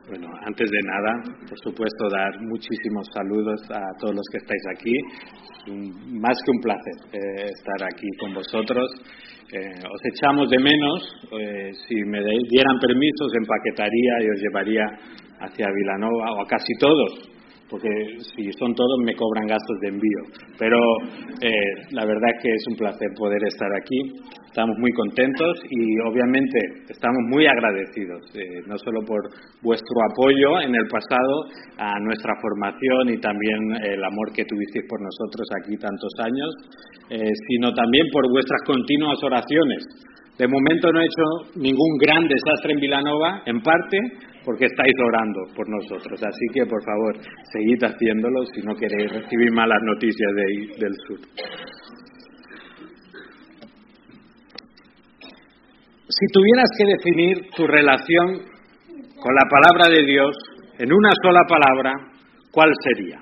Bueno, antes de nada, por supuesto, dar muchísimos saludos a todos los que estáis aquí. Es más que un placer estar aquí con vosotros. Os echamos de menos. Si me dieran permiso, os empaquetaría y os llevaría hacia Vilanova, o a casi todos, porque si son todos me cobran gastos de envío. Pero la verdad es que es un placer poder estar aquí. Estamos muy contentos y obviamente estamos muy agradecidos, no solo por vuestro apoyo en el pasado a nuestra formación y también el amor que tuvisteis por nosotros aquí tantos años, sino también por vuestras continuas oraciones. De momento no he hecho ningún gran desastre en Vilanova, en parte porque estáis orando por nosotros. Así que, por favor, seguid haciéndolo si no queréis recibir malas noticias del sur. Si tuvieras que definir tu relación con la palabra de Dios en una sola palabra, ¿cuál sería?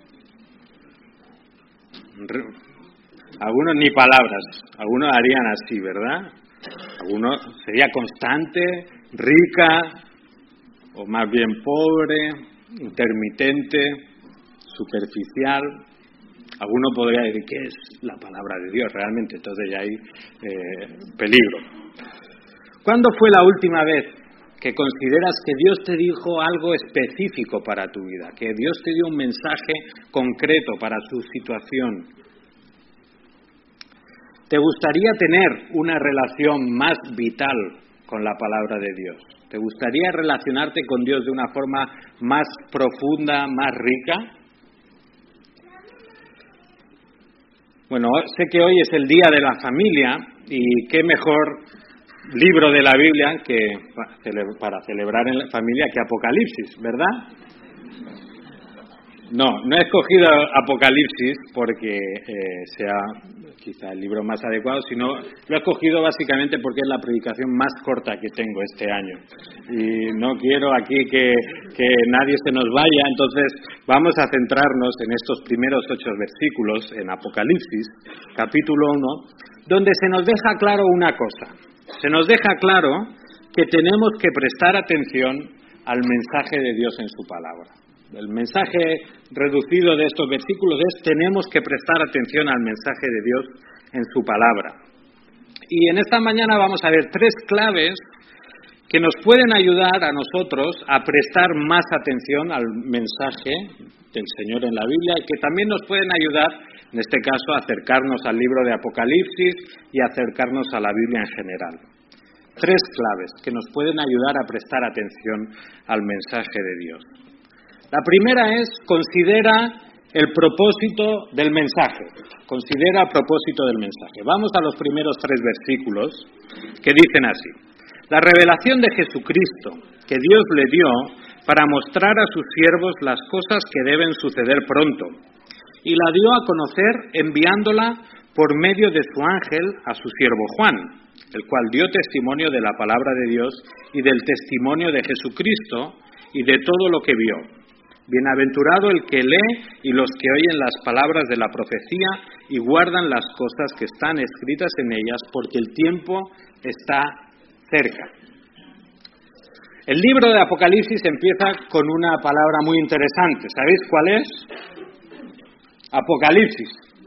Algunos ni palabras, algunos harían así, ¿verdad? Algunos sería constante, rica, o más bien pobre, intermitente, superficial. Alguno podría decir, ¿qué es la palabra de Dios realmente? Entonces ya hay peligro. ¿Cuándo fue la última vez que consideras que Dios te dijo algo específico para tu vida? Que Dios te dio un mensaje concreto para tu situación. ¿Te gustaría tener una relación más vital con la palabra de Dios? ¿Te gustaría relacionarte con Dios de una forma más profunda, más rica? Bueno, sé que hoy es el Día de la Familia y qué mejor libro de la Biblia que para celebrar en la familia que Apocalipsis, ¿verdad? No he escogido Apocalipsis porque sea quizá el libro más adecuado, sino lo he escogido básicamente porque es la predicación más corta que tengo este año. Y no quiero aquí que nadie se nos vaya, entonces vamos a centrarnos en estos primeros 8 versículos en Apocalipsis, capítulo 1, donde se nos deja claro una cosa. Se nos deja claro que tenemos que prestar atención al mensaje de Dios en su palabra. El mensaje reducido de estos versículos es: tenemos que prestar atención al mensaje de Dios en su palabra. Y en esta mañana vamos a ver 3 claves que nos pueden ayudar a nosotros a prestar más atención al mensaje del Señor en la Biblia y que también nos pueden ayudar, en este caso, a acercarnos al libro de Apocalipsis y acercarnos a la Biblia en general. 3 claves que nos pueden ayudar a prestar atención al mensaje de Dios. La primera es: considera el propósito del mensaje. Considera el propósito del mensaje. Vamos a los primeros 3 versículos que dicen así: la revelación de Jesucristo que Dios le dio para mostrar a sus siervos las cosas que deben suceder pronto, y la dio a conocer enviándola por medio de su ángel a su siervo Juan, el cual dio testimonio de la palabra de Dios y del testimonio de Jesucristo y de todo lo que vio. Bienaventurado el que lee y los que oyen las palabras de la profecía y guardan las cosas que están escritas en ellas, porque el tiempo está cerca. El libro de Apocalipsis empieza con una palabra muy interesante. ¿Sabéis cuál es? Apocalipsis,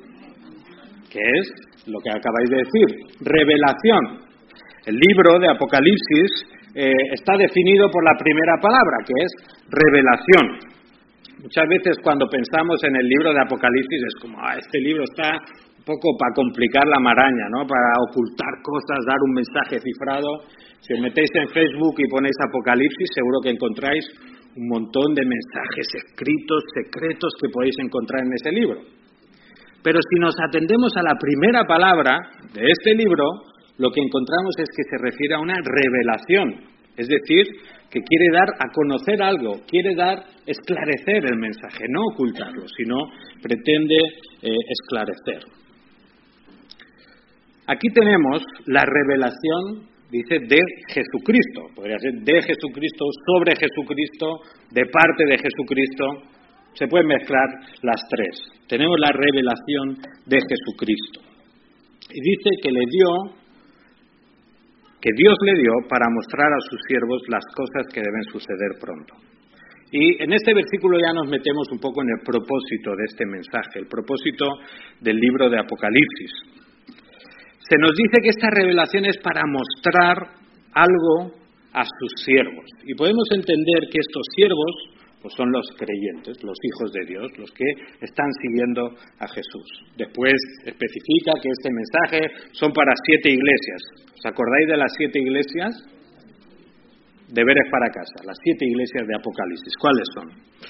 que es lo que acabáis de decir, revelación. El libro de Apocalipsis está definido por la primera palabra, que es revelación. Muchas veces cuando pensamos en el libro de Apocalipsis es como, este libro está un poco para complicar la maraña, ¿no? Para ocultar cosas, dar un mensaje cifrado. Si os metéis en Facebook y ponéis Apocalipsis, seguro que encontráis un montón de mensajes escritos, secretos que podéis encontrar en ese libro. Pero si nos atendemos a la primera palabra de este libro, lo que encontramos es que se refiere a una revelación, es decir, que quiere dar a conocer algo, quiere esclarecer el mensaje, no ocultarlo, sino pretende esclarecer. Aquí tenemos la revelación, dice, de Jesucristo. Podría ser de Jesucristo, sobre Jesucristo, de parte de Jesucristo. Se pueden mezclar las 3. Tenemos la revelación de Jesucristo. Y dice que le dio que Dios le dio para mostrar a sus siervos las cosas que deben suceder pronto. Y en este versículo ya nos metemos un poco en el propósito de este mensaje, el propósito del libro de Apocalipsis. Se nos dice que esta revelación es para mostrar algo a sus siervos. Y podemos entender que estos siervos pues son los creyentes, los hijos de Dios, los que están siguiendo a Jesús. Después especifica que este mensaje son para 7 iglesias. ¿Os acordáis de las 7 iglesias? Deberes para casa, las 7 iglesias de Apocalipsis. ¿Cuáles son?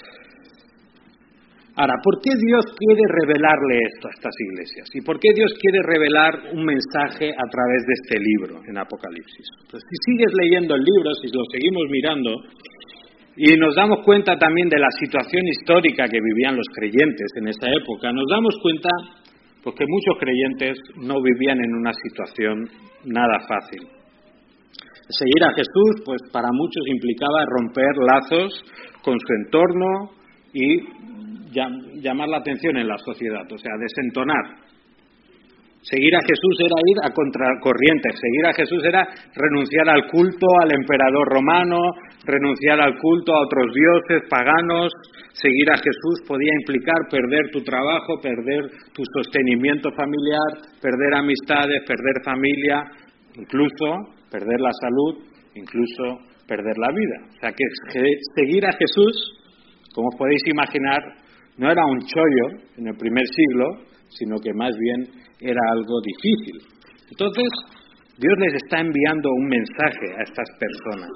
Ahora, ¿por qué Dios quiere revelarle esto a estas iglesias? ¿Y por qué Dios quiere revelar un mensaje a través de este libro en Apocalipsis? Pues si sigues leyendo el libro, si lo seguimos mirando, y nos damos cuenta también de la situación histórica que vivían los creyentes en esa época, nos damos cuenta pues, que muchos creyentes no vivían en una situación nada fácil. Seguir a Jesús, pues para muchos implicaba romper lazos con su entorno y llamar la atención en la sociedad, o sea, desentonar. Seguir a Jesús era ir a contracorriente, seguir a Jesús era renunciar al culto al emperador romano, renunciar al culto a otros dioses paganos. Seguir a Jesús podía implicar perder tu trabajo, perder tu sostenimiento familiar, perder amistades, perder familia, incluso perder la salud, incluso perder la vida. O sea que seguir a Jesús, como os podéis imaginar, no era un chollo en el primer siglo, sino que más bien era algo difícil. Entonces, Dios les está enviando un mensaje a estas personas.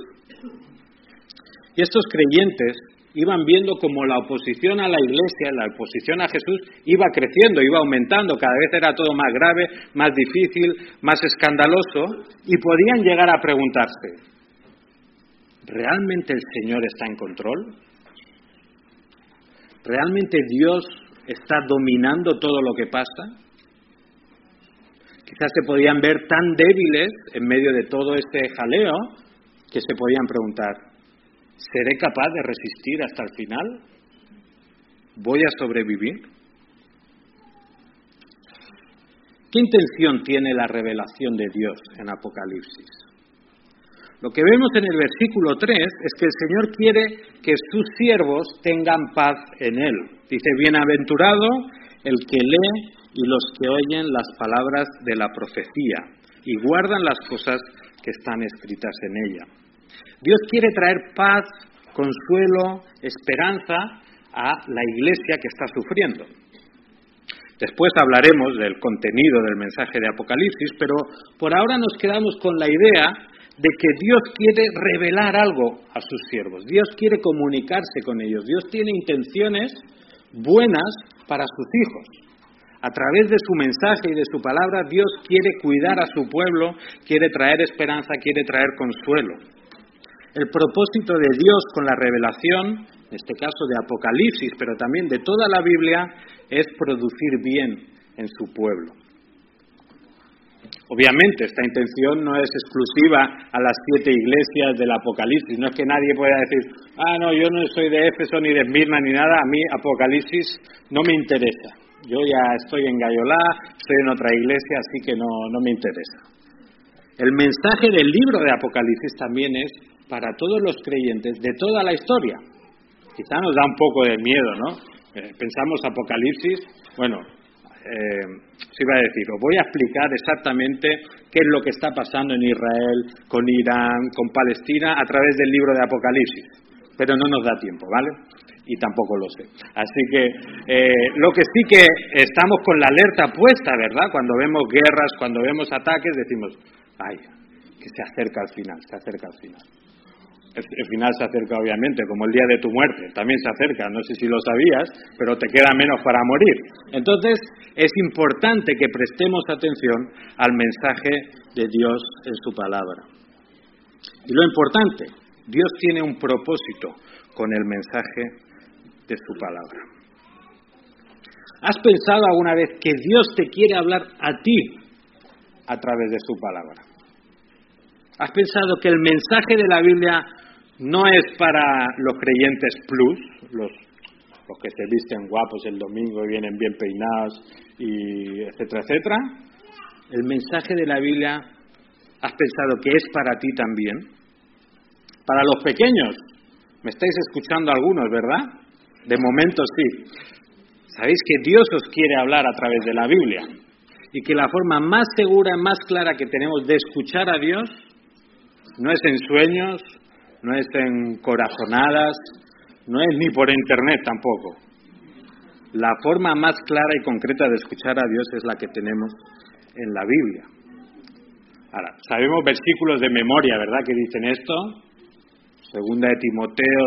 Y estos creyentes iban viendo como la oposición a la Iglesia, la oposición a Jesús, iba creciendo, iba aumentando, cada vez era todo más grave, más difícil, más escandaloso, y podían llegar a preguntarse, ¿realmente el Señor está en control? ¿Realmente Dios está dominando todo lo que pasa? Quizás se podían ver tan débiles en medio de todo este jaleo que se podían preguntar, ¿seré capaz de resistir hasta el final? ¿Voy a sobrevivir? ¿Qué intención tiene la revelación de Dios en Apocalipsis? Lo que vemos en el versículo 3 es que el Señor quiere que sus siervos tengan paz en Él. Dice, bienaventurado el que lee y los que oyen las palabras de la profecía y guardan las cosas que están escritas en ella. Dios quiere traer paz, consuelo, esperanza a la iglesia que está sufriendo. Después hablaremos del contenido del mensaje de Apocalipsis, pero por ahora nos quedamos con la idea de que Dios quiere revelar algo a sus siervos. Dios quiere comunicarse con ellos. Dios tiene intenciones buenas para sus hijos. A través de su mensaje y de su palabra, Dios quiere cuidar a su pueblo, quiere traer esperanza, quiere traer consuelo. El propósito de Dios con la revelación, en este caso de Apocalipsis, pero también de toda la Biblia, es producir bien en su pueblo. Obviamente, esta intención no es exclusiva a las 7 iglesias del Apocalipsis. No es que nadie pueda decir, no, yo no soy de Éfeso ni de Esmirna ni nada, a mí Apocalipsis no me interesa. Yo ya estoy en Gaiolá, estoy en otra iglesia, así que no me interesa. El mensaje del libro de Apocalipsis también es para todos los creyentes de toda la historia. Quizá nos da un poco de miedo, ¿no? Pensamos Apocalipsis, se iba a decir, os voy a explicar exactamente qué es lo que está pasando en Israel, con Irán, con Palestina, a través del libro de Apocalipsis. Pero no nos da tiempo, ¿vale? Y tampoco lo sé. Así que lo que sí que estamos con la alerta puesta, ¿verdad? Cuando vemos guerras, cuando vemos ataques, decimos, que se acerca al final, se acerca al final. El final se acerca obviamente, como el día de tu muerte, también se acerca, no sé si lo sabías, pero te queda menos para morir. Entonces, es importante que prestemos atención al mensaje de Dios en su palabra. Y lo importante, Dios tiene un propósito con el mensaje de su palabra. ¿Has pensado alguna vez que Dios te quiere hablar a ti a través de su palabra? ¿Has pensado que el mensaje de la Biblia no es para los creyentes plus, los que se visten guapos el domingo y vienen bien peinados, y etcétera, etcétera? El mensaje de la Biblia ¿Has pensado que es para ti también? Para los pequeños, me estáis escuchando algunos, ¿verdad? De momento sí. Sabéis que Dios os quiere hablar a través de la Biblia y que la forma más segura, más clara que tenemos de escuchar a Dios no es en sueños, no es en corazonadas, no es ni por internet tampoco. La forma más clara y concreta de escuchar a Dios es la que tenemos en la Biblia. Ahora, sabemos versículos de memoria, ¿verdad?, que dicen esto. Segunda de Timoteo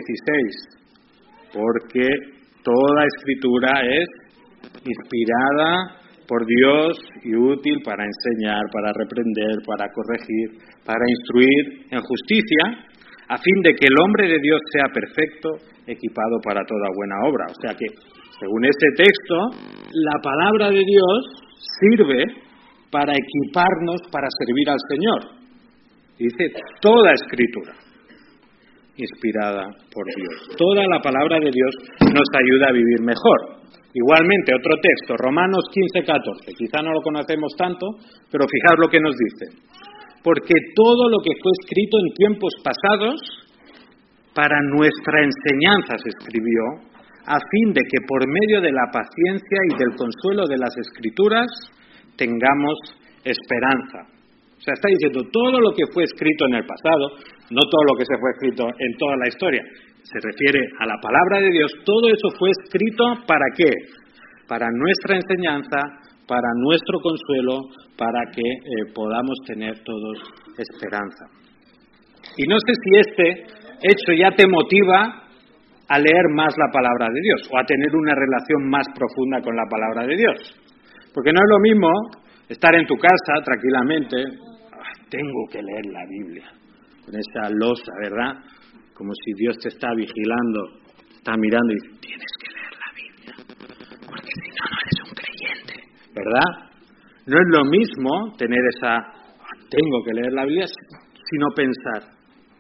3:16. Porque toda escritura es inspirada por Dios y útil para enseñar, para reprender, para corregir, para instruir en justicia, a fin de que el hombre de Dios sea perfecto, equipado para toda buena obra. O sea que, según este texto, la palabra de Dios sirve para equiparnos para servir al Señor. Dice toda escritura inspirada por Dios. Toda la palabra de Dios nos ayuda a vivir mejor. Igualmente, otro texto, Romanos 15:14. Quizá no lo conocemos tanto, pero fijaos lo que nos dice. Porque todo lo que fue escrito en tiempos pasados, para nuestra enseñanza se escribió, a fin de que por medio de la paciencia y del consuelo de las Escrituras tengamos esperanza. O sea, está diciendo todo lo que fue escrito en el pasado, no todo lo que se fue escrito en toda la historia. Se refiere a la palabra de Dios, todo eso fue escrito ¿para qué? Para nuestra enseñanza, para nuestro consuelo, para que podamos tener todos esperanza. Y no sé si este hecho ya te motiva a leer más la palabra de Dios o a tener una relación más profunda con la palabra de Dios. Porque no es lo mismo estar en tu casa tranquilamente, tengo que leer la Biblia, con esa losa, ¿verdad? Como si Dios te está vigilando, está mirando y dice, tienes que leer la Biblia, porque si no, no eres un creyente, ¿verdad? No es lo mismo tener esa, tengo que leer la Biblia, sino pensar,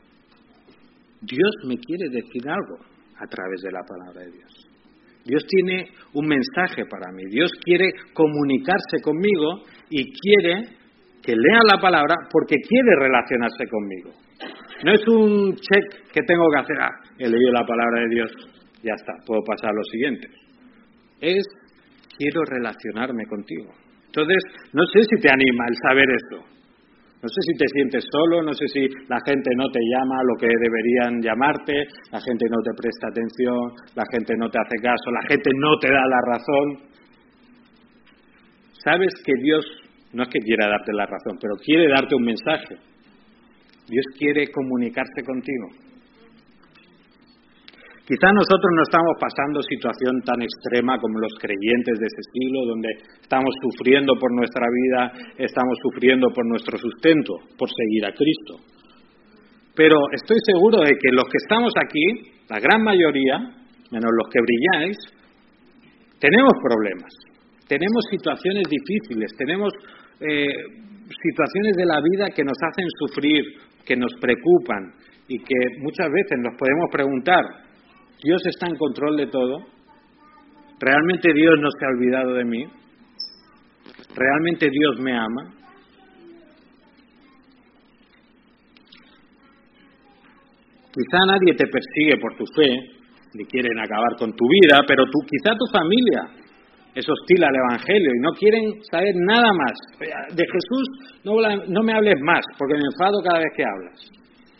Dios me quiere decir algo a través de la palabra de Dios. Dios tiene un mensaje para mí, Dios quiere comunicarse conmigo y quiere que lea la palabra porque quiere relacionarse conmigo. No es un check que tengo que hacer, he leído la palabra de Dios, ya está, puedo pasar a lo siguiente. Es, quiero relacionarme contigo. Entonces, no sé si te anima el saber esto. No sé si te sientes solo, no sé si la gente no te llama lo que deberían llamarte, la gente no te presta atención, la gente no te hace caso, la gente no te da la razón. Sabes que Dios no es que quiera darte la razón, pero quiere darte un mensaje. Dios quiere comunicarse contigo. Quizá nosotros no estamos pasando situación tan extrema como los creyentes de ese siglo, donde estamos sufriendo por nuestra vida, estamos sufriendo por nuestro sustento, por seguir a Cristo. Pero estoy seguro de que los que estamos aquí, la gran mayoría, menos los que brilláis, tenemos problemas, tenemos situaciones difíciles, tenemos situaciones de la vida que nos hacen sufrir, que nos preocupan y que muchas veces nos podemos preguntar, ¿Dios está en control de todo? ¿Realmente Dios no se ha olvidado de mí? ¿Realmente Dios me ama? Quizá nadie te persigue por tu fe, ni quieren acabar con tu vida, pero quizá tu familia es hostil al Evangelio y no quieren saber nada más. De Jesús no me hables más, porque me enfado cada vez que hablas.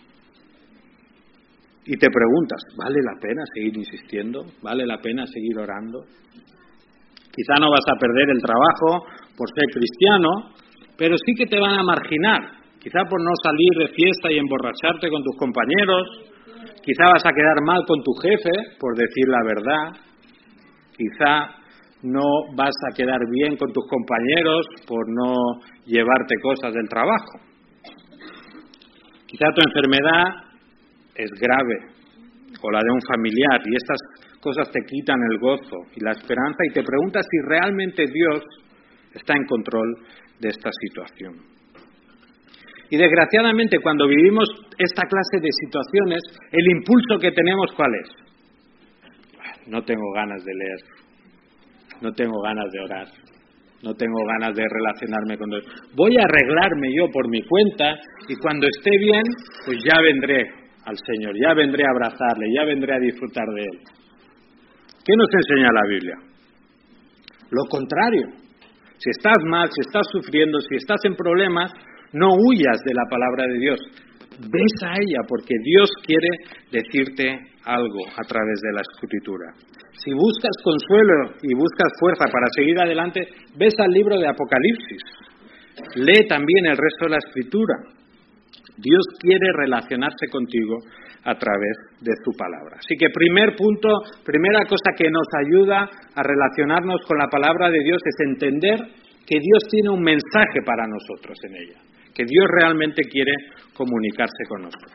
Y te preguntas, ¿vale la pena seguir insistiendo? ¿Vale la pena seguir orando? Quizá no vas a perder el trabajo por ser cristiano, pero sí que te van a marginar. Quizá por no salir de fiesta y emborracharte con tus compañeros. Quizá vas a quedar mal con tu jefe por decir la verdad. Quizá no vas a quedar bien con tus compañeros por no llevarte cosas del trabajo. Quizá tu enfermedad es grave, o la de un familiar, y estas cosas te quitan el gozo y la esperanza, y te preguntas si realmente Dios está en control de esta situación. Y desgraciadamente, cuando vivimos esta clase de situaciones, el impulso que tenemos, ¿cuál es? No tengo ganas de leer, no tengo ganas de orar, no tengo ganas de relacionarme con Dios. Voy a arreglarme yo por mi cuenta y cuando esté bien, pues ya vendré al Señor, ya vendré a abrazarle, ya vendré a disfrutar de Él. ¿Qué nos enseña la Biblia? Lo contrario. Si estás mal, si estás sufriendo, si estás en problemas, no huyas de la palabra de Dios. Ves a ella porque Dios quiere decirte algo a través de la Escritura. Si buscas consuelo y buscas fuerza para seguir adelante, ves al libro de Apocalipsis. Lee también el resto de la Escritura. Dios quiere relacionarse contigo a través de su palabra. Así que primer punto, primera cosa que nos ayuda a relacionarnos con la palabra de Dios es entender que Dios tiene un mensaje para nosotros en ella, que Dios realmente quiere comunicarse con nosotros.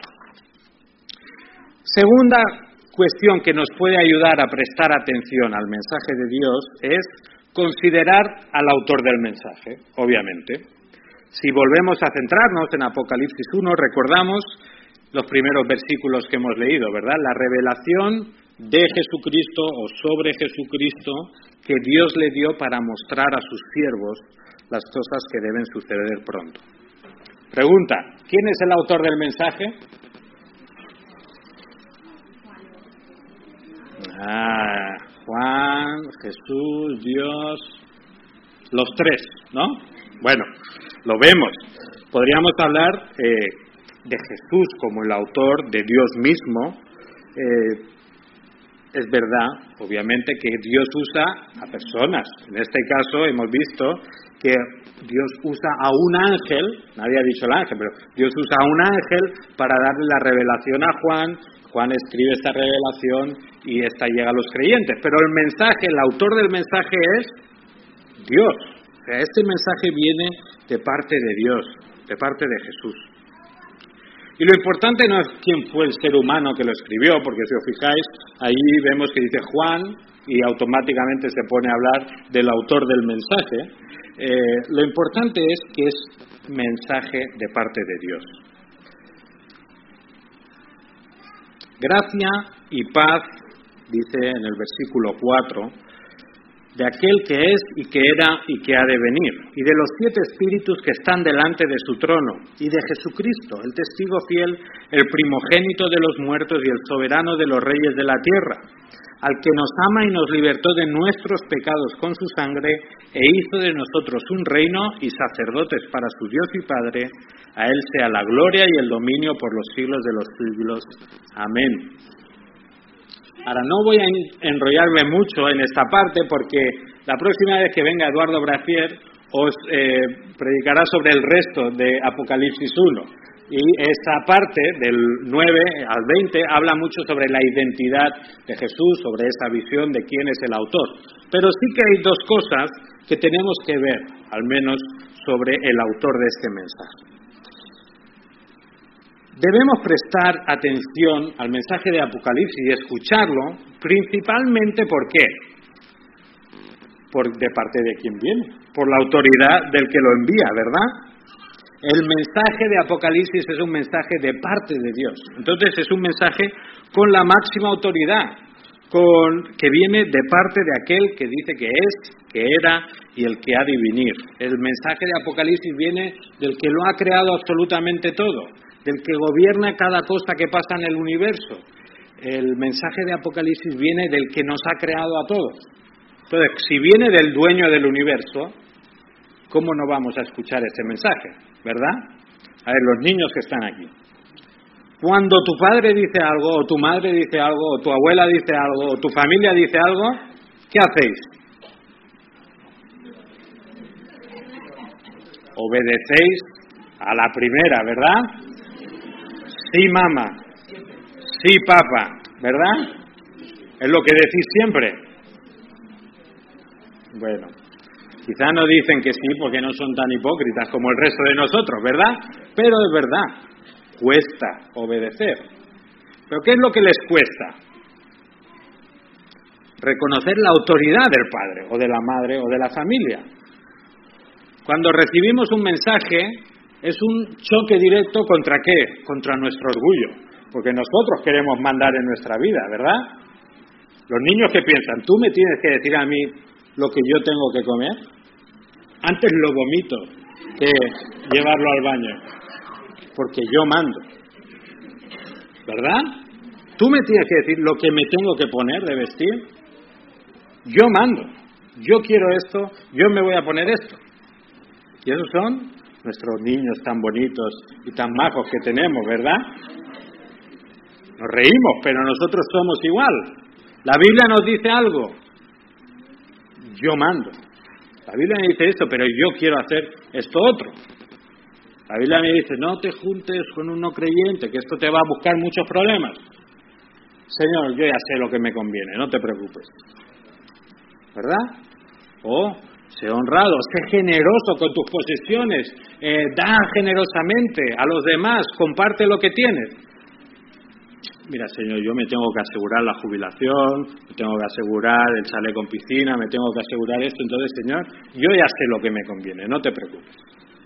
Segunda cuestión que nos puede ayudar a prestar atención al mensaje de Dios es considerar al autor del mensaje, obviamente. Si volvemos a centrarnos en Apocalipsis 1, recordamos los primeros versículos que hemos leído, ¿verdad? La revelación de Jesucristo o sobre Jesucristo que Dios le dio para mostrar a sus siervos las cosas que deben suceder pronto. Pregunta, ¿quién es el autor del mensaje? Juan, Jesús, Dios, los tres, ¿no? Bueno, lo vemos. Podríamos hablar de Jesús como el autor, de Dios mismo. Es verdad, obviamente, que Dios usa a personas. En este caso hemos visto que Dios usa a un ángel, nadie ha dicho el ángel, pero Dios usa a un ángel para darle la revelación a Juan. Juan escribe esta revelación y esta llega a los creyentes. Pero el mensaje, el autor del mensaje es Dios. O sea, este mensaje viene de parte de Dios, de parte de Jesús. Y lo importante no es quién fue el ser humano que lo escribió, porque si os fijáis, ahí vemos que dice Juan y automáticamente se pone a hablar del autor del mensaje. Lo importante es que es mensaje de parte de Dios. Gracia y paz, dice en el versículo 4, de aquel que es y que era y que ha de venir, y de los 7 espíritus que están delante de su trono, y de Jesucristo, el testigo fiel, el primogénito de los muertos y el soberano de los reyes de la tierra, al que nos ama y nos libertó de nuestros pecados con su sangre, e hizo de nosotros un reino y sacerdotes para su Dios y Padre. A él sea la gloria y el dominio por los siglos de los siglos. Amén. Ahora, no voy a enrollarme mucho en esta parte porque la próxima vez que venga Eduardo Bracier os predicará sobre el resto de Apocalipsis 1. Y esa parte, del 9 al 20, habla mucho sobre la identidad de Jesús, sobre esa visión de quién es el autor. Pero sí que hay 2 cosas que tenemos que ver, al menos, sobre el autor de este mensaje. Debemos prestar atención al mensaje de Apocalipsis y escucharlo, principalmente ¿por qué? De parte de quien viene, por la autoridad del que lo envía, ¿verdad? El mensaje de Apocalipsis es un mensaje de parte de Dios. Entonces es un mensaje con la máxima autoridad, que viene de parte de aquel que dice que es, que era y el que ha de venir. El mensaje de Apocalipsis viene del que lo ha creado absolutamente todo, del que gobierna cada cosa que pasa en el universo. El mensaje de Apocalipsis viene del que nos ha creado a todos. Entonces, si viene del dueño del universo, ¿cómo no vamos a escuchar ese mensaje? ¿Verdad? A ver, los niños que están aquí. Cuando tu padre dice algo, o tu madre dice algo, o tu abuela dice algo, o tu familia dice algo, ¿qué hacéis? Obedecéis a la primera, ¿verdad? Sí, mamá. Sí, papá, ¿verdad? Es lo que decís siempre. Bueno, quizá no dicen que sí porque no son tan hipócritas como el resto de nosotros, ¿verdad? Pero es verdad, cuesta obedecer. ¿Pero qué es lo que les cuesta? Reconocer la autoridad del padre, o de la madre, o de la familia. Cuando recibimos un mensaje, es un choque directo ¿contra qué? Contra nuestro orgullo, porque nosotros queremos mandar en nuestra vida, ¿verdad? Los niños que piensan, ¿tú me tienes que decir a mí lo que yo tengo que comer? Antes lo vomito que llevarlo al baño, porque yo mando, ¿verdad? Tú me tienes que decir lo que me tengo que poner de vestir. Yo mando, yo quiero esto, yo me voy a poner esto. Y esos son nuestros niños tan bonitos y tan majos que tenemos, ¿verdad? Nos reímos, pero nosotros somos igual. La Biblia nos dice algo. Yo mando. La Biblia me dice esto, pero yo quiero hacer esto otro. La Biblia me dice, no te juntes con un no creyente, que esto te va a buscar muchos problemas. Señor, yo ya sé lo que me conviene, no te preocupes. ¿Verdad? O sé honrado, sé generoso con tus posesiones, da generosamente a los demás, comparte lo que tienes. Mira, Señor, yo me tengo que asegurar la jubilación, me tengo que asegurar el chalet con piscina, me tengo que asegurar esto, entonces, Señor, yo ya sé lo que me conviene, no te preocupes.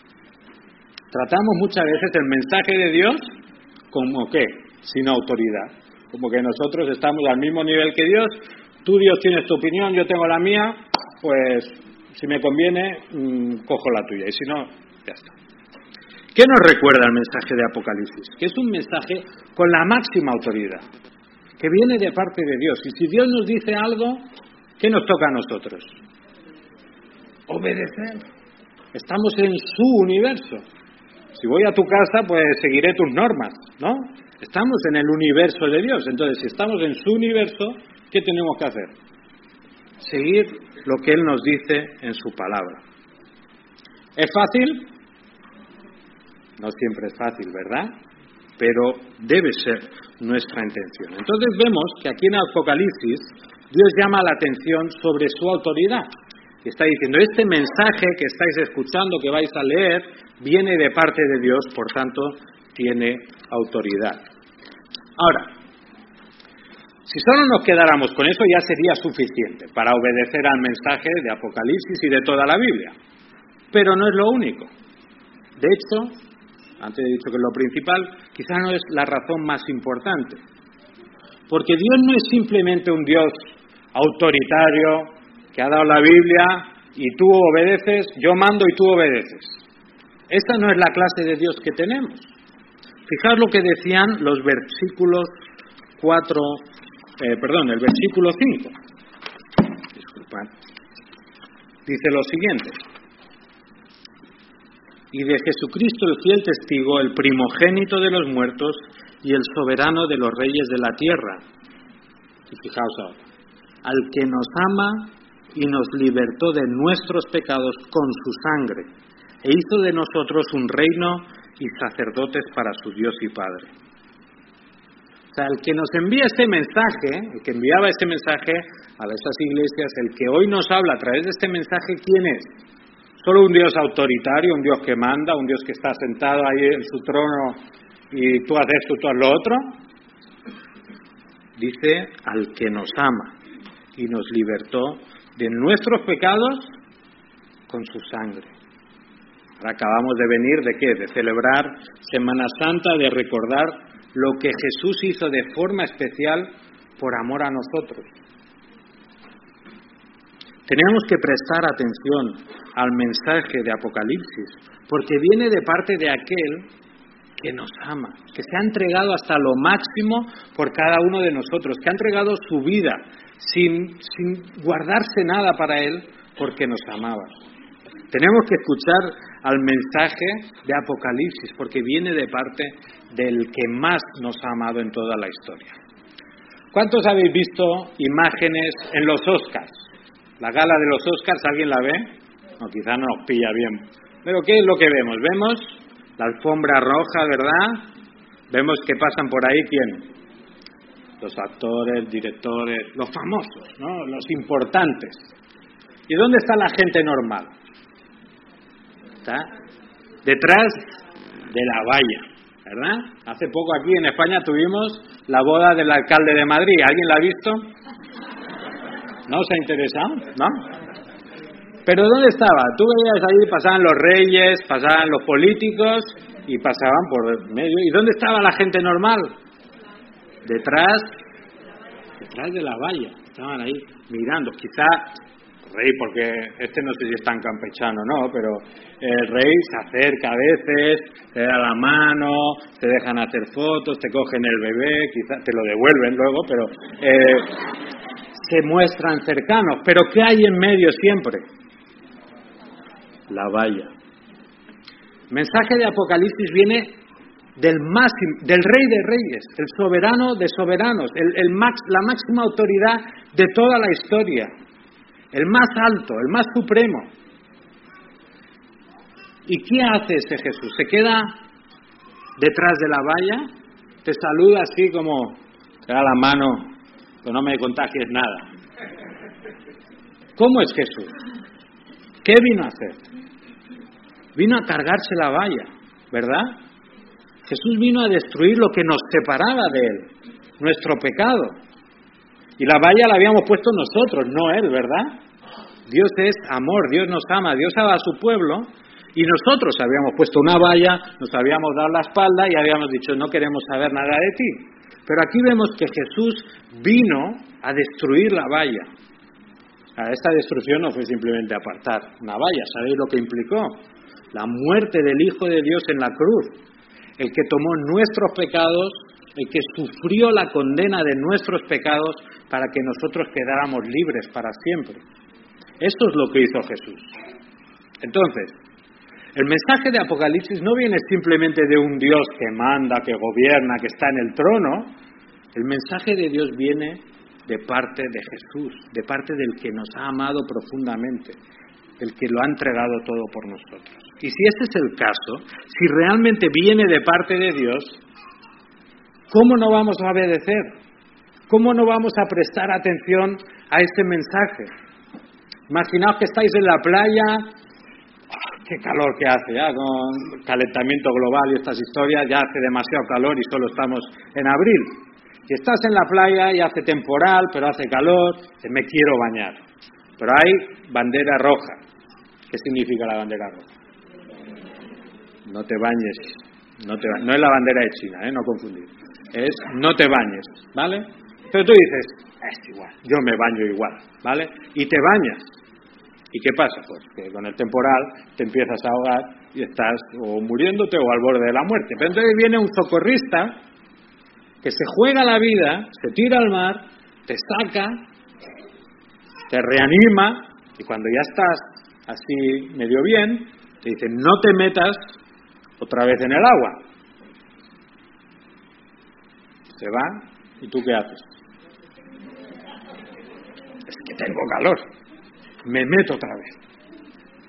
Tratamos muchas veces el mensaje de Dios como ¿qué? Sin autoridad, como que nosotros estamos al mismo nivel que Dios, tú Dios tienes tu opinión, yo tengo la mía, pues si me conviene, cojo la tuya, y si no, ya está. ¿Qué nos recuerda el mensaje de Apocalipsis? Que es un mensaje con la máxima autoridad, que viene de parte de Dios. Y si Dios nos dice algo, ¿qué nos toca a nosotros? Obedecer. Estamos en su universo. Si voy a tu casa, pues seguiré tus normas, ¿no? Estamos en el universo de Dios. Entonces, si estamos en su universo, ¿qué tenemos que hacer? Seguir lo que Él nos dice en su palabra. ¿Es fácil? No siempre es fácil, ¿verdad? Pero debe ser nuestra intención. Entonces vemos que aquí en Apocalipsis Dios llama la atención sobre su autoridad. Está diciendo, este mensaje que estáis escuchando, que vais a leer, viene de parte de Dios, por tanto, tiene autoridad. Ahora, si solo nos quedáramos con eso, ya sería suficiente para obedecer al mensaje de Apocalipsis y de toda la Biblia. Pero no es lo único. De hecho, antes he dicho que es lo principal, quizá no es la razón más importante. Porque Dios no es simplemente un Dios autoritario que ha dado la Biblia y tú obedeces, yo mando y tú obedeces. Esta no es la clase de Dios que tenemos. Fijaos lo que decían los versículos el versículo 5. Disculpad. Dice lo siguiente. Y de Jesucristo el fiel testigo, el primogénito de los muertos y el soberano de los reyes de la tierra. Y fijaos ahora, al que nos ama y nos libertó de nuestros pecados con su sangre, e hizo de nosotros un reino y sacerdotes para su Dios y Padre. O sea, el que nos envía este mensaje, el que enviaba este mensaje a esas iglesias, el que hoy nos habla a través de este mensaje, ¿quién es? ¿Solo un Dios autoritario, un Dios que manda, un Dios que está sentado ahí en su trono y tú haces esto, tú haz lo otro? Dice, al que nos ama y nos libertó de nuestros pecados con su sangre. Ahora acabamos de venir, ¿de qué? De celebrar Semana Santa, de recordar lo que Jesús hizo de forma especial por amor a nosotros. Tenemos que prestar atención al mensaje de Apocalipsis, porque viene de parte de aquel que nos ama, que se ha entregado hasta lo máximo por cada uno de nosotros, que ha entregado su vida sin guardarse nada para Él, porque nos amaba. Tenemos que escuchar al mensaje de Apocalipsis, porque viene de parte del que más nos ha amado en toda la historia. ¿Cuántos habéis visto imágenes en los Oscars? La gala de los Oscars, ¿alguien la ve? No, quizá no nos pilla bien. Pero ¿qué es lo que vemos? Vemos la alfombra roja, ¿verdad? Vemos que pasan por ahí, ¿quién? Los actores, directores, los famosos, ¿no? Los importantes. ¿Y dónde está la gente normal? Está detrás de la valla, ¿verdad? Hace poco aquí en España tuvimos la boda del alcalde de Madrid. ¿Alguien la ha visto? ¿No os ha interesado? ¿No? ¿Pero dónde estaba? Tú veías ahí, pasaban los reyes, pasaban los políticos y pasaban por medio. ¿Y dónde estaba la gente normal? Detrás de la valla. Estaban ahí mirando. Quizá rey, porque no sé si es tan campechano, ¿no? Pero el rey se acerca a veces, te da la mano, te dejan hacer fotos, te cogen el bebé, quizás te lo devuelven luego, pero se muestran cercanos. Pero ¿qué hay en medio siempre? La valla. El mensaje de Apocalipsis viene del Rey de Reyes, el soberano de soberanos, la máxima autoridad de toda la historia, el más alto, el más supremo. ¿Y qué hace ese Jesús? ¿Se queda detrás de la valla? ¿Te saluda así como, te da la mano, que no me contagies nada? ¿Cómo es Jesús? ¿Qué vino a hacer? Vino a cargarse la valla, ¿verdad? Jesús vino a destruir lo que nos separaba de Él, nuestro pecado. Y la valla la habíamos puesto nosotros, no Él, ¿verdad? Dios es amor, Dios nos ama, Dios ama a su pueblo, y nosotros habíamos puesto una valla, nos habíamos dado la espalda y habíamos dicho, no queremos saber nada de ti. Pero aquí vemos que Jesús vino a destruir la valla. Esta destrucción no fue simplemente apartar una valla, ¿sabéis lo que implicó? La muerte del Hijo de Dios en la cruz. El que tomó nuestros pecados, el que sufrió la condena de nuestros pecados para que nosotros quedáramos libres para siempre. Esto es lo que hizo Jesús. Entonces, el mensaje de Apocalipsis no viene simplemente de un Dios que manda, que gobierna, que está en el trono. El mensaje de Dios viene de parte de Jesús, de parte del que nos ha amado profundamente, del que lo ha entregado todo por nosotros. Y si ese es el caso, si realmente viene de parte de Dios, ¿cómo no vamos a obedecer? ¿Cómo no vamos a prestar atención a ese mensaje? Imaginaos que estáis en la playa, qué calor que hace ya, con calentamiento global y estas historias, ya hace demasiado calor y solo estamos en abril. Y estás en la playa y hace temporal, pero hace calor, me quiero bañar. Pero hay bandera roja. ¿Qué significa la bandera roja? No te bañes, no es la bandera de China, no confundir. Es no te bañes, ¿vale? Pero tú dices, es igual, yo me baño igual, ¿vale? Y te bañas. ¿Y qué pasa? Pues que con el temporal te empiezas a ahogar y estás o muriéndote o al borde de la muerte. Pero entonces viene un socorrista que se juega la vida, se tira al mar, te saca, te reanima y cuando ya estás así medio bien, te dice, no te metas otra vez en el agua. Se va, ¿y tú qué haces? Es que tengo calor, me meto otra vez.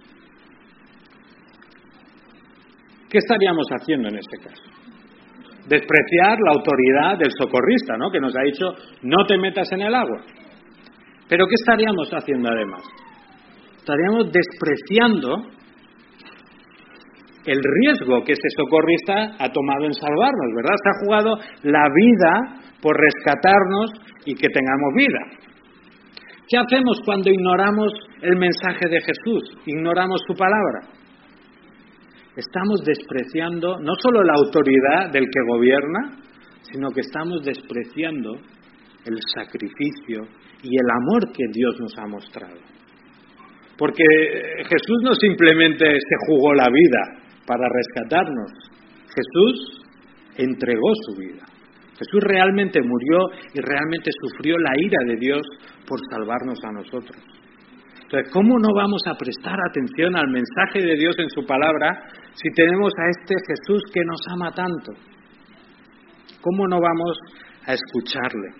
¿Qué estaríamos haciendo en este caso? Despreciar la autoridad del socorrista, ¿no? Que nos ha dicho, no te metas en el agua. ¿Pero qué estaríamos haciendo además? Estaríamos despreciando el riesgo que ese socorrista ha tomado en salvarnos, ¿verdad? Se ha jugado la vida por rescatarnos y que tengamos vida. ¿Qué hacemos cuando ignoramos el mensaje de Jesús? Ignoramos su palabra. Estamos despreciando no solo la autoridad del que gobierna, sino que estamos despreciando el sacrificio y el amor que Dios nos ha mostrado. Porque Jesús no simplemente se jugó la vida para rescatarnos. Jesús entregó su vida. Jesús realmente murió y realmente sufrió la ira de Dios por salvarnos a nosotros. Entonces, ¿cómo no vamos a prestar atención al mensaje de Dios en su palabra si tenemos a este Jesús que nos ama tanto? ¿Cómo no vamos a escucharle?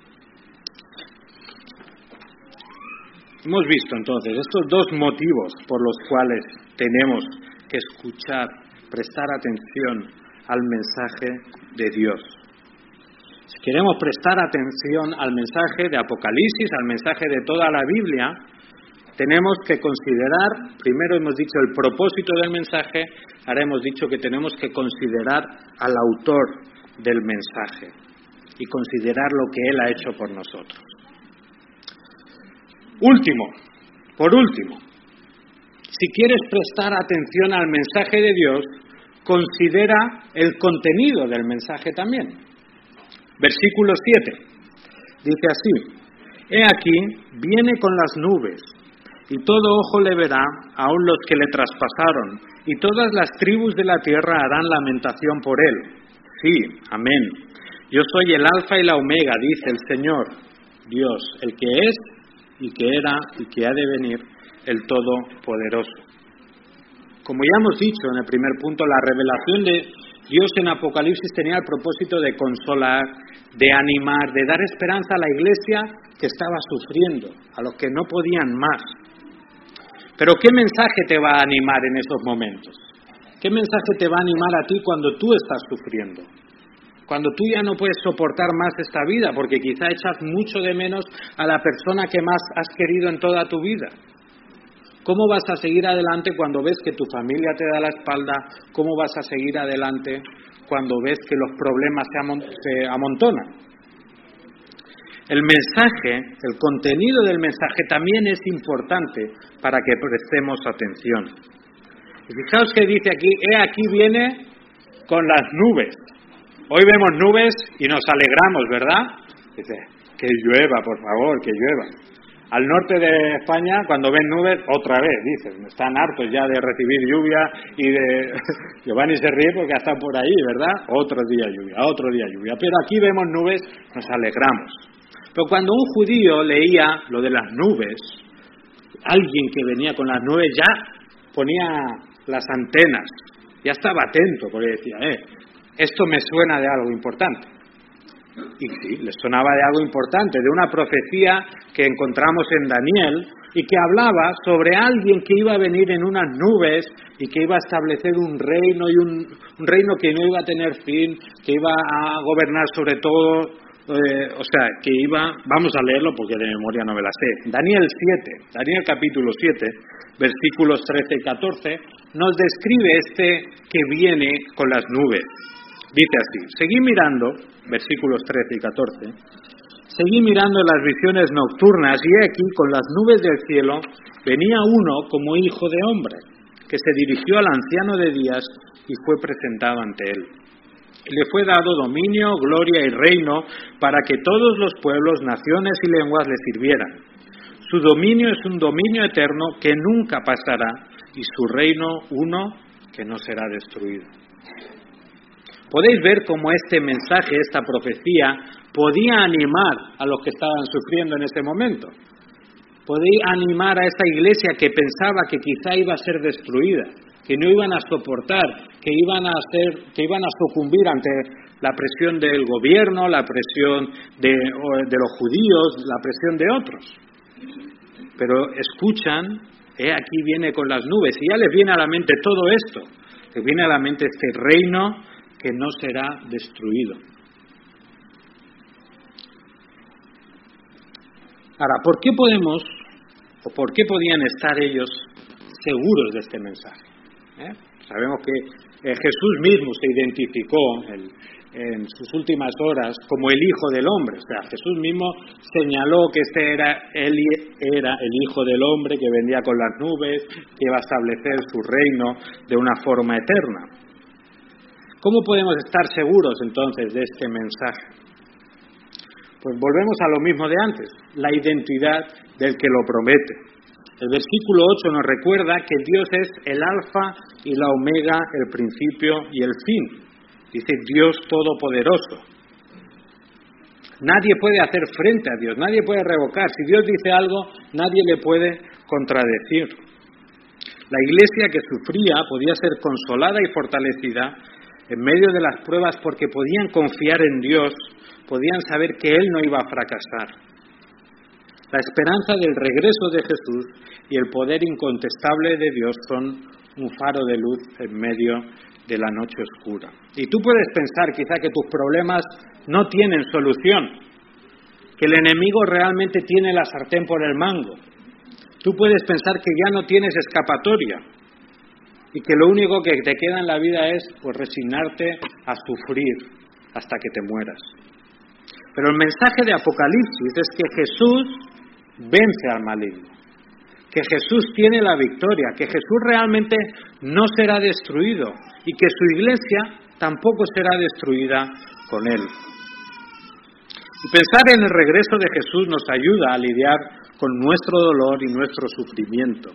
Hemos visto entonces estos dos motivos por los cuales tenemos que escuchar, prestar atención al mensaje de Dios. Si queremos prestar atención al mensaje de Apocalipsis, al mensaje de toda la Biblia, tenemos que considerar, primero hemos dicho el propósito del mensaje, ahora hemos dicho que tenemos que considerar al autor del mensaje y considerar lo que él ha hecho por nosotros. Por último, si quieres prestar atención al mensaje de Dios, considera el contenido del mensaje también. Versículo 7, dice así, he aquí, viene con las nubes, y todo ojo le verá, aun los que le traspasaron, y todas las tribus de la tierra harán lamentación por él. Sí, amén. Yo soy el Alfa y la Omega, dice el Señor, Dios, el que es, y que era, y que ha de venir, el Todopoderoso. Como ya hemos dicho en el primer punto, la revelación de Dios en Apocalipsis tenía el propósito de consolar, de animar, de dar esperanza a la iglesia que estaba sufriendo, a los que no podían más. Pero ¿qué mensaje te va a animar en esos momentos? ¿Qué mensaje te va a animar a ti cuando tú estás sufriendo? Cuando tú ya no puedes soportar más esta vida, porque quizá echas mucho de menos a la persona que más has querido en toda tu vida. ¿Cómo vas a seguir adelante cuando ves que tu familia te da la espalda? ¿Cómo vas a seguir adelante cuando ves que los problemas se amontonan? El mensaje, el contenido del mensaje también es importante para que prestemos atención. Y fijaos que dice aquí, aquí viene con las nubes. Hoy vemos nubes y nos alegramos, ¿verdad? Dice, que llueva, por favor, que llueva. Al norte de España, cuando ven nubes, otra vez, dicen, están hartos ya de recibir lluvia y de... Giovanni se ríe porque está por ahí, ¿verdad? Otro día lluvia. Pero aquí vemos nubes, nos alegramos. Pero cuando un judío leía lo de las nubes, alguien que venía con las nubes ya ponía las antenas, ya estaba atento, porque decía, esto me suena de algo importante. Y sí, les sonaba de algo importante, de una profecía que encontramos en Daniel y que hablaba sobre alguien que iba a venir en unas nubes y que iba a establecer un reino y un reino que no iba a tener fin, que iba a gobernar sobre todo, que iba, vamos a leerlo porque de memoria no me la sé. Daniel capítulo 7, versículos 13 y 14, nos describe que viene con las nubes. Dice así, seguí mirando, versículos 13 y 14, seguí mirando en las visiones nocturnas y he aquí con las nubes del cielo venía uno como hijo de hombre, que se dirigió al anciano de días y fue presentado ante él. Le fue dado dominio, gloria y reino para que todos los pueblos, naciones y lenguas le sirvieran. Su dominio es un dominio eterno que nunca pasará y su reino uno que no será destruido. Podéis ver cómo este mensaje, esta profecía, podía animar a los que estaban sufriendo en ese momento. Podéis animar a esta iglesia que pensaba que quizá iba a ser destruida, que no iban a soportar, que iban a sucumbir ante la presión del gobierno, la presión de los judíos, la presión de otros. Pero escuchan, aquí viene con las nubes, y ya les viene a la mente todo esto, les viene a la mente este reino que no será destruido. Ahora, ¿por qué podían estar ellos seguros de este mensaje? Sabemos que Jesús mismo se identificó en sus últimas horas como el Hijo del Hombre. O sea, Jesús mismo señaló que él era el Hijo del Hombre que vendría con las nubes, que iba a establecer su reino de una forma eterna. ¿Cómo podemos estar seguros entonces de este mensaje? Pues volvemos a lo mismo de antes, la identidad del que lo promete. El versículo 8 nos recuerda que Dios es el Alfa y la Omega, el principio y el fin. Dice Dios Todopoderoso. Nadie puede hacer frente a Dios, nadie puede revocar. Si Dios dice algo, nadie le puede contradecir. La iglesia que sufría podía ser consolada y fortalecida en medio de las pruebas porque podían confiar en Dios, podían saber que Él no iba a fracasar. La esperanza del regreso de Jesús y el poder incontestable de Dios son un faro de luz en medio de la noche oscura. Y tú puedes pensar quizá que tus problemas no tienen solución, que el enemigo realmente tiene la sartén por el mango. Tú puedes pensar que ya no tienes escapatoria y que lo único que te queda en la vida es pues resignarte a sufrir hasta que te mueras. Pero el mensaje de Apocalipsis es que Jesús vence al maligno, que Jesús tiene la victoria, que Jesús realmente no será destruido y que su iglesia tampoco será destruida con él. Y pensar en el regreso de Jesús nos ayuda a lidiar con nuestro dolor y nuestro sufrimiento.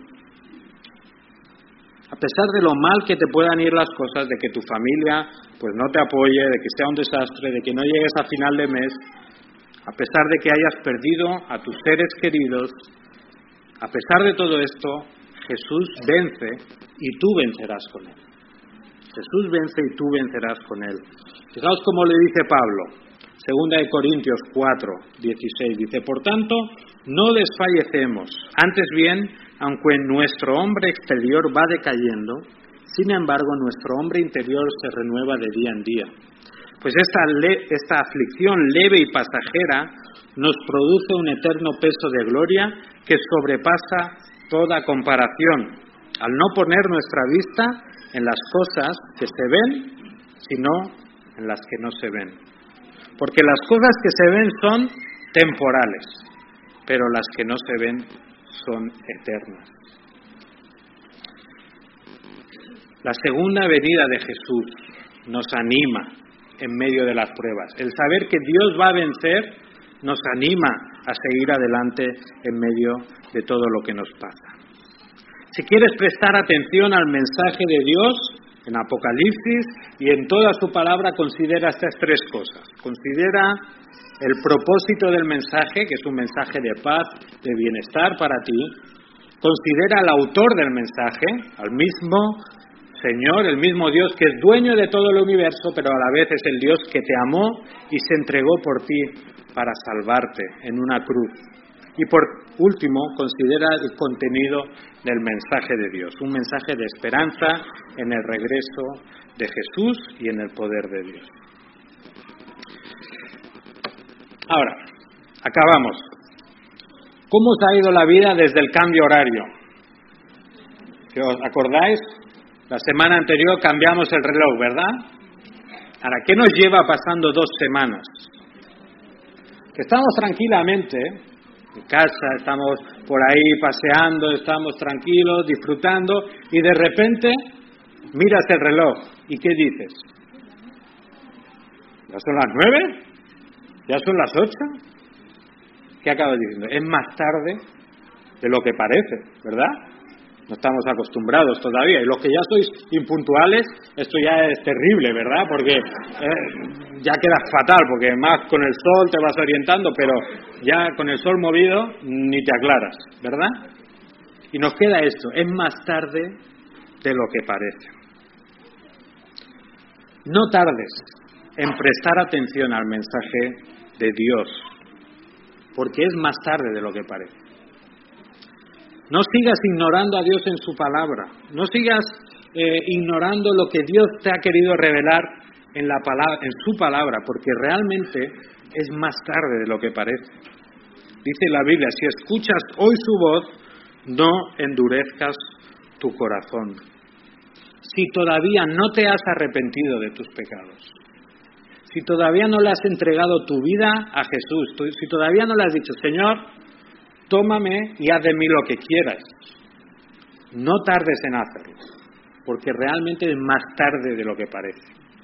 A pesar de lo mal que te puedan ir las cosas, de que tu familia pues no te apoye, de que sea un desastre, de que no llegues a final de mes, a pesar de que hayas perdido a tus seres queridos, a pesar de todo esto, Jesús vence y tú vencerás con Él. Jesús vence y tú vencerás con Él. Fijaos cómo le dice Pablo, 2 Corintios 4, 16, dice: por tanto, no desfallecemos, antes bien, aunque nuestro hombre exterior va decayendo, sin embargo nuestro hombre interior se renueva de día en día. Pues esta aflicción leve y pasajera nos produce un eterno peso de gloria que sobrepasa toda comparación, al no poner nuestra vista en las cosas que se ven, sino en las que no se ven. Porque las cosas que se ven son temporales, pero las que no se ven son eternas. La segunda venida de Jesús nos anima en medio de las pruebas. El saber que Dios va a vencer nos anima a seguir adelante en medio de todo lo que nos pasa. Si quieres prestar atención al mensaje de Dios en Apocalipsis y en toda su palabra, considera estas tres cosas. Considera el propósito del mensaje, que es un mensaje de paz, de bienestar para ti. Considera al autor del mensaje, al mismo Señor, el mismo Dios que es dueño de todo el universo, pero a la vez es el Dios que te amó y se entregó por ti para salvarte en una cruz. Y por último, considera el contenido del mensaje de Dios, un mensaje de esperanza en el regreso de Jesús y en el poder de Dios. Ahora, acabamos. ¿Cómo os ha ido la vida desde el cambio horario? Si os acordáis, la semana anterior cambiamos el reloj, ¿verdad? Ahora, ¿qué nos lleva pasando 2 semanas? Que estamos tranquilamente en casa, estamos por ahí paseando, estamos tranquilos, disfrutando, y de repente miras el reloj, ¿y qué dices? ¿Ya son las 9? ¿Ya son las 8? ¿Qué acabas diciendo? Es más tarde de lo que parece, ¿verdad? No estamos acostumbrados todavía. Y los que ya sois impuntuales, esto ya es terrible, ¿verdad? Porque ya quedas fatal, porque más con el sol te vas orientando, pero ya con el sol movido ni te aclaras, ¿verdad? Y nos queda esto, es más tarde de lo que parece. No tardes en prestar atención al mensaje de Dios, porque es más tarde de lo que parece. No sigas ignorando a Dios en su palabra. No sigas ignorando lo que Dios te ha querido revelar en su palabra, porque realmente es más tarde de lo que parece. Dice la Biblia: si escuchas hoy su voz, no endurezcas tu corazón. Si todavía no te has arrepentido de tus pecados, si todavía no le has entregado tu vida a Jesús, si todavía no le has dicho: Señor, tómame y haz de mí lo que quieras, no tardes en hacerlo, porque realmente es más tarde de lo que parece.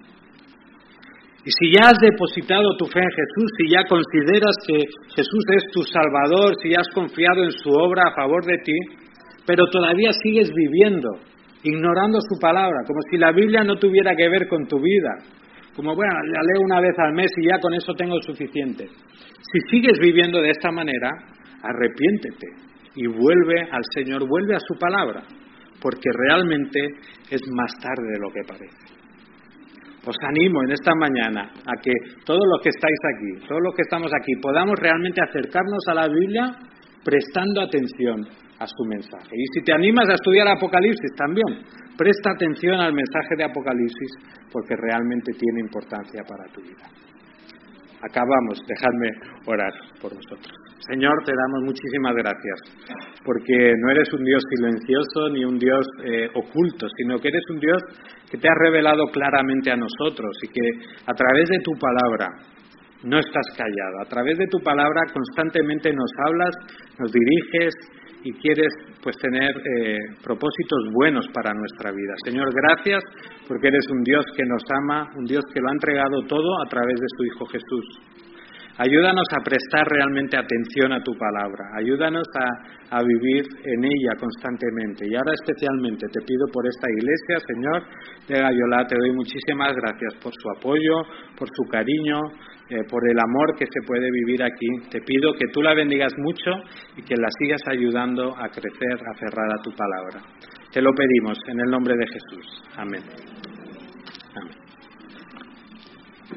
Y si ya has depositado tu fe en Jesús, si ya consideras que Jesús es tu Salvador, si ya has confiado en su obra a favor de ti, pero todavía sigues viviendo, ignorando su palabra, como si la Biblia no tuviera que ver con tu vida, como bueno, la leo una vez al mes y ya con eso tengo suficiente. Si sigues viviendo de esta manera, arrepiéntete y vuelve al Señor, vuelve a su palabra, porque realmente es más tarde de lo que parece. Os animo en esta mañana a que todos los que estáis aquí, todos los que estamos aquí, podamos realmente acercarnos a la Biblia prestando atención a su mensaje. Y si te animas a estudiar Apocalipsis también, presta atención al mensaje de Apocalipsis, porque realmente tiene importancia para tu vida. Acabamos, dejadme orar por vosotros. Señor, te damos muchísimas gracias, porque no eres un Dios silencioso ni un Dios oculto, sino que eres un Dios que te ha revelado claramente a nosotros y que a través de tu palabra no estás callado. A través de tu palabra constantemente nos hablas, nos diriges y quieres pues tener propósitos buenos para nuestra vida. Señor, gracias porque eres un Dios que nos ama, un Dios que lo ha entregado todo a través de su Hijo Jesús. Ayúdanos a prestar realmente atención a tu palabra. Ayúdanos a vivir en ella constantemente. Y ahora especialmente te pido por esta iglesia, Señor, de Gayolá. Te doy muchísimas gracias por su apoyo, por su cariño, por el amor que se puede vivir aquí. Te pido que tú la bendigas mucho y que la sigas ayudando a crecer, aferrada a tu palabra. Te lo pedimos en el nombre de Jesús. Amén. Amén.